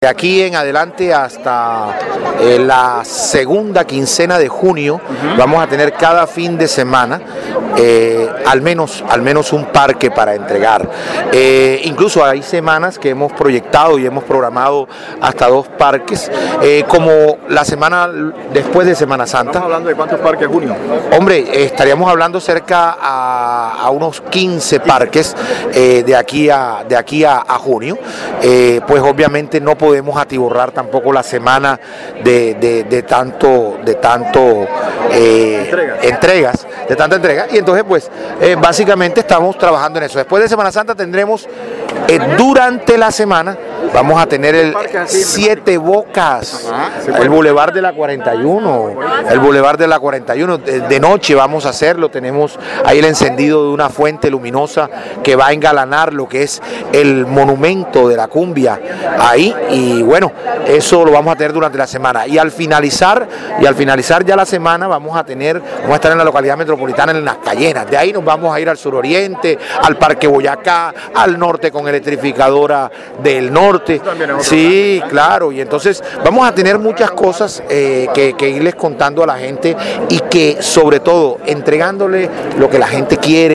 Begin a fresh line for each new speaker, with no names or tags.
De aquí en adelante hasta la segunda quincena de junio vamos a tener cada fin de semana al menos un parque para entregar. Incluso hay semanas que hemos proyectado y hemos programado hasta 2 parques, como la semana después de Semana Santa.
¿Estamos hablando de cuántos parques en junio?
Hombre, estaríamos hablando cerca a unos 15 parques de aquí a junio. Pues obviamente no podemos atiborrar tampoco la semana de tanta entrega, y entonces pues básicamente estamos trabajando en eso. Después de Semana Santa tendremos durante la semana vamos a tener el 7 Bocas, el Boulevard de la 41, el Boulevard de la 41, de noche vamos a hacerlo. Tenemos ahí el encendido de una fuente luminosa que va a engalanar lo que es el monumento de la cumbia ahí, y bueno, eso lo vamos a tener durante la semana, y al finalizar ya la semana vamos a estar en la localidad metropolitana, en Las Cayenas. De ahí nos vamos a ir al suroriente, al Parque Boyacá, al norte con electrificadora del norte. Sí, claro, y entonces vamos a tener muchas cosas que irles contando a la gente, y que sobre todo entregándole lo que la gente quiere.